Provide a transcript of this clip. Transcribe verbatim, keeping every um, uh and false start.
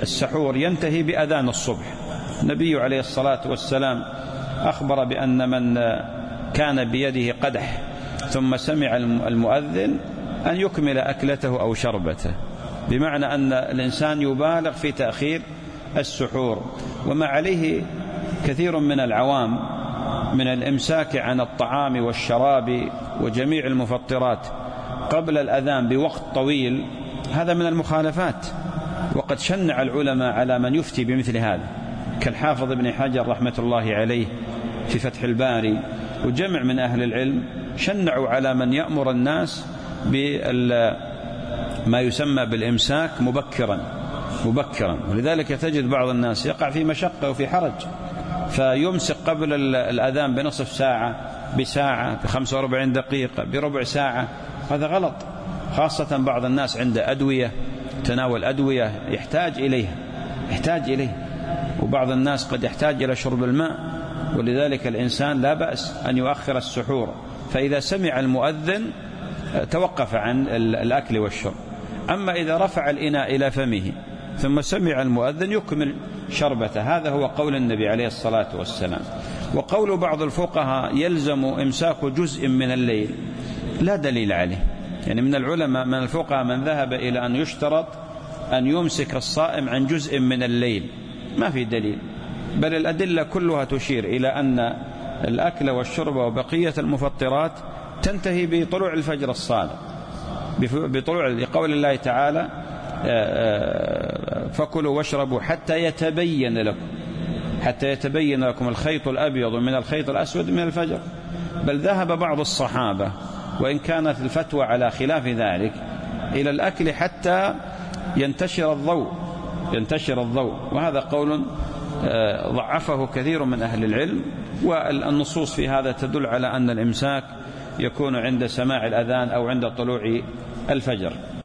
السحور ينتهي بأذان الصبح. النبي عليه الصلاة والسلام أخبر بأن من كان بيده قدح ثم سمع المؤذن أن يكمل أكلته أو شربته، بمعنى أن الإنسان يبالغ في تأخير السحور. وما عليه كثير من العوام من الإمساك عن الطعام والشراب وجميع المفطرات قبل الأذان بوقت طويل، هذا من المخالفات، وقد شنع العلماء على من يفتي بمثل هذا، كالحافظ ابن حجر رحمة الله عليه في فتح الباري، وجمع من أهل العلم شنعوا على من يأمر الناس بما يسمى بالإمساك مبكرا مبكرا ولذلك تجد بعض الناس يقع في مشقة وفي حرج، فيمسك قبل الأذان بنصف ساعة، بساعة، بخمسة وأربعين دقيقة، بربع ساعة. هذا غلط، خاصة بعض الناس عنده أدوية، تناول أدوية يحتاج إليها يحتاج إليه وبعض الناس قد يحتاج إلى شرب الماء، ولذلك الإنسان لا بأس أن يؤخر السحور، فإذا سمع المؤذن توقف عن الأكل والشرب. أما إذا رفع الإناء إلى فمه ثم سمع المؤذن يكمل شربته، هذا هو قول النبي عليه الصلاة والسلام. وقول بعض الفقهاء يلزم إمساك جزء من الليل لا دليل عليه، يعني من العلماء من الفقهاء من ذهب إلى أن يشترط أن يمسك الصائم عن جزء من الليل، ما في دليل، بل الأدلة كلها تشير إلى أن الأكل والشرب وبقية المفطرات تنتهي بطلوع الفجر الصادق، بطلوع لقول الله تعالى فكلوا واشربوا حتى يتبين لكم حتى يتبين لكم الخيط الأبيض من الخيط الأسود من الفجر. بل ذهب بعض الصحابة وإن كانت الفتوى على خلاف ذلك إلى الأكل حتى ينتشر الضوء ينتشر الضوء وهذا قول ضعفه كثير من أهل العلم، والنصوص في هذا تدل على أن الإمساك يكون عند سماع الأذان أو عند طلوع الفجر.